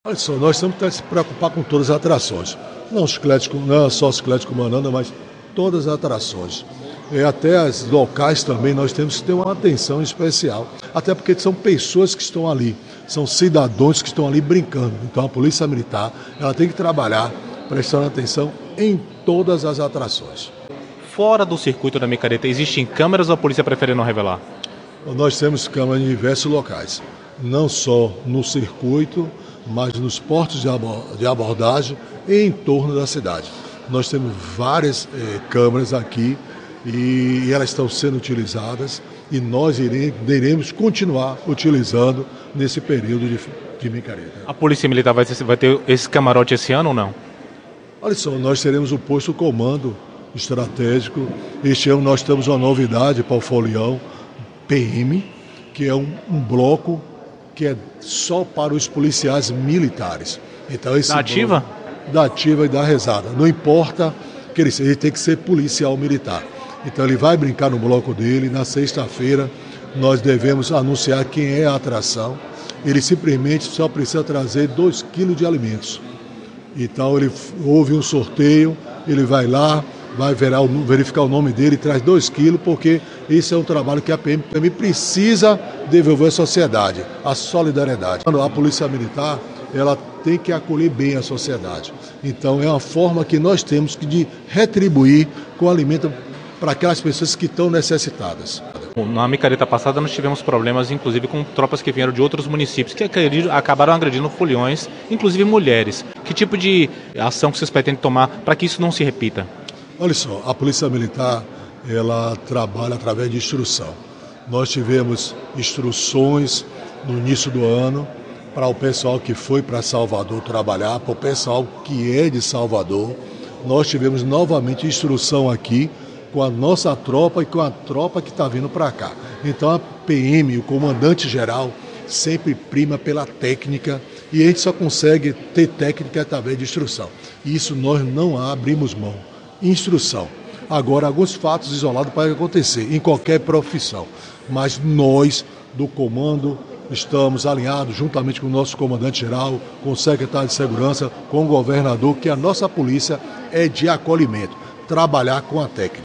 Olha só, nós temos que se preocupar com todas as atrações. Não só chiclete com banana, mas todas as atrações. E até as locais também nós temos que ter uma atenção especial. Até porque são pessoas que estão ali, são cidadãos que estão ali brincando. Então a Polícia Militar ela tem que trabalhar prestando atenção em todas as atrações. Fora do circuito da micareta, existem câmeras ou a polícia prefere não revelar? Nós temos câmeras em diversos locais, não só no circuito, mas nos portos de abordagem e em torno da cidade. Nós temos várias câmeras aqui e elas estão sendo utilizadas e nós iremos continuar utilizando nesse período de micareta. A Polícia Militar vai ter esse camarote esse ano ou não? Olha só, nós teremos o posto comando estratégico. Este ano nós temos uma novidade para o Folião PM, que é um bloco que é só para os policiais militares. Então, esse Da ativa? Da ativa e da rezada. Não importa que ele tem que ser policial militar. Então ele vai brincar no bloco dele. Na sexta-feira nós devemos anunciar quem é a atração. Ele simplesmente só precisa trazer 2 quilos de alimentos. Então houve um sorteio, ele vai lá, vai verificar o nome dele, traz 2 quilos, porque esse é um trabalho que a PM também precisa devolver à sociedade, a solidariedade. A Polícia Militar, ela tem que acolher bem a sociedade. Então é uma forma que nós temos de retribuir com alimento para aquelas pessoas que estão necessitadas. Na micareta passada nós tivemos problemas, inclusive, com tropas que vieram de outros municípios, que acabaram agredindo foliões, inclusive mulheres. Que tipo de ação que vocês pretendem tomar para que isso não se repita? Olha só, a Polícia Militar, ela trabalha através de instrução. Nós tivemos instruções no início do ano para o pessoal que foi para Salvador trabalhar, para o pessoal que é de Salvador. Nós tivemos novamente instrução aqui com a nossa tropa e com a tropa que está vindo para cá. Então a PM, o comandante-geral, sempre prima pela técnica e a gente só consegue ter técnica através de instrução. E isso nós não abrimos mão. Instrução. Agora, alguns fatos isolados podem acontecer em qualquer profissão, mas nós, do comando, estamos alinhados juntamente com o nosso comandante-geral, com o secretário de Segurança, com o governador, que a nossa polícia é de acolhimento, trabalhar com a técnica.